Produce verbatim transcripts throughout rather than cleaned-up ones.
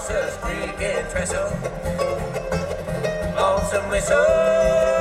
horses creaking trestle, lonesome whistle.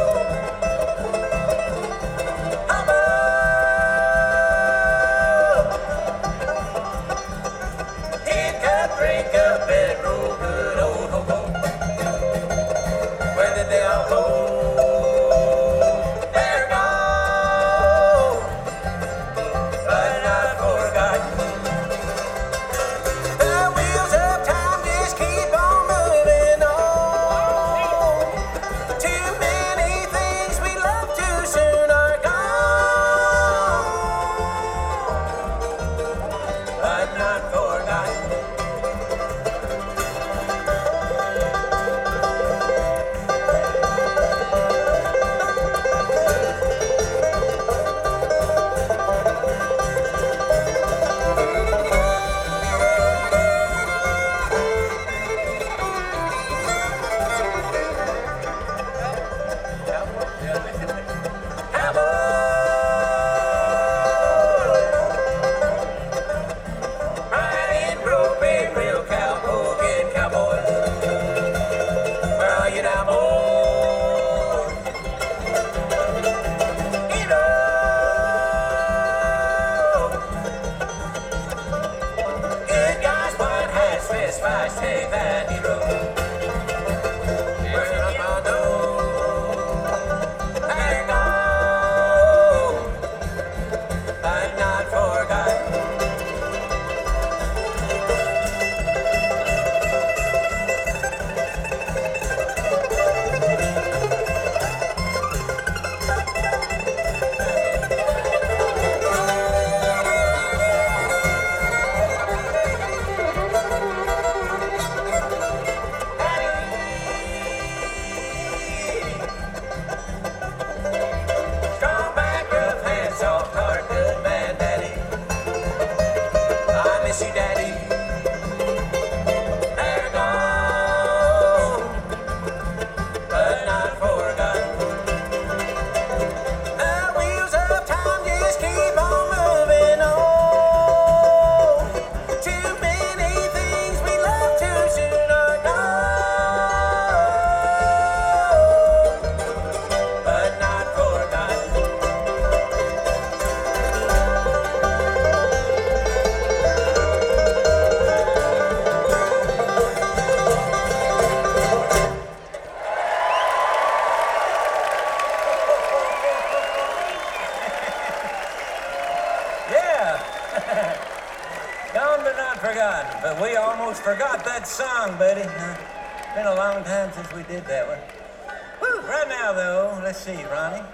Forgotten, but we almost forgot that song, buddy. Uh, been a long time since we did that one. Whew, right now, though, let's see, Ronnie.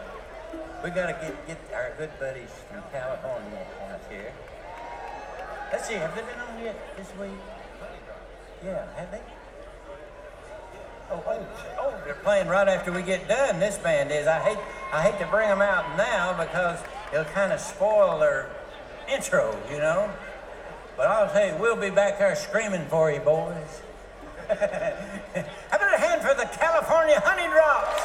We gotta get get our good buddies from California out here. Let's see, have they been on yet this week? Yeah, have they? Oh, oh, oh, they're playing right after we get done. This band is. I hate I hate to bring them out now because it'll kind of spoil their intro, you know. But I'll tell you, we'll be back there screaming for you, boys. How about a hand for the California Honey Drops?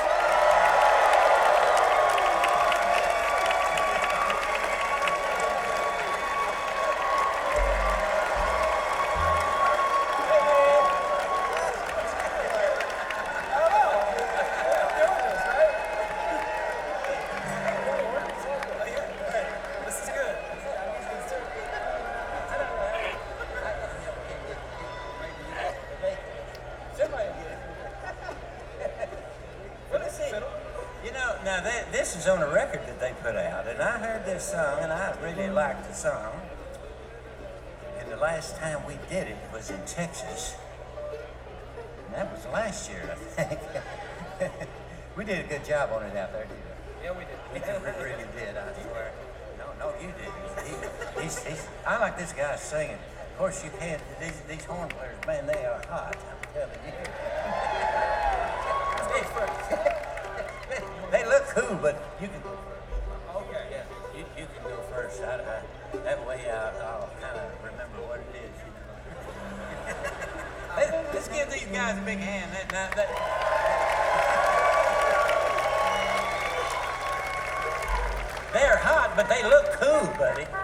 Now, that, this is on a record that they put out, and I heard this song, and I really liked the song. And the last time we did it was in Texas. And that was last year, I think. We did a good job on it out there, didn't we? Yeah, we did. We did, we really did, I swear. No, no, you didn't. He, he's, he's, I like this guy singing. Of course, you can't, these, these horn players, man, they are hot, I'm telling you. They look cool, but you can go first. Okay. Yeah, you, you can go first. I, I, that way I, I'll kind of remember what it is, you know. Let's, let's give these guys a big hand. That, that, that. They're hot, but they look cool, buddy.